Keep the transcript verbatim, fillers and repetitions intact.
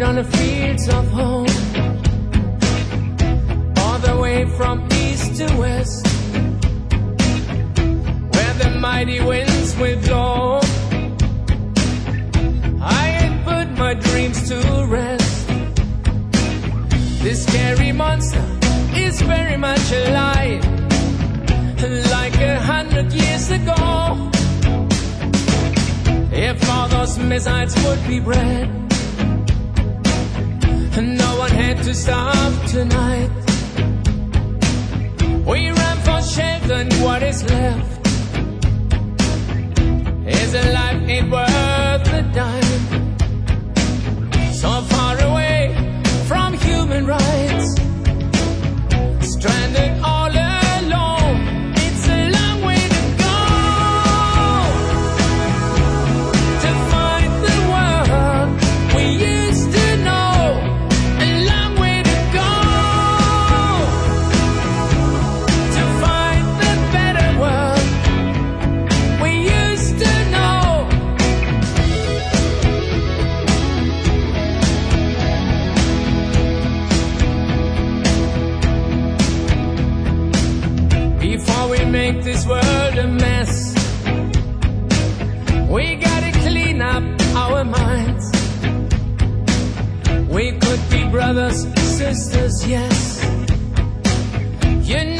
on the fields of home, all the way from east to west, where the mighty winds will blow. I ain't put my dreams to rest. This scary monster is very much alive, like a hundred years ago. If all those missiles would be bred, no one had to stop tonight. We ran for shelter and what is left is a life ain't worth a dime. So far away from human rights, stranded all alone. It's a long way to go to find the world we used to know. A long way to go to find the better world we used to know. Before we make this world a mess, we gotta clean up our minds. We could be brothers, sisters, yes. You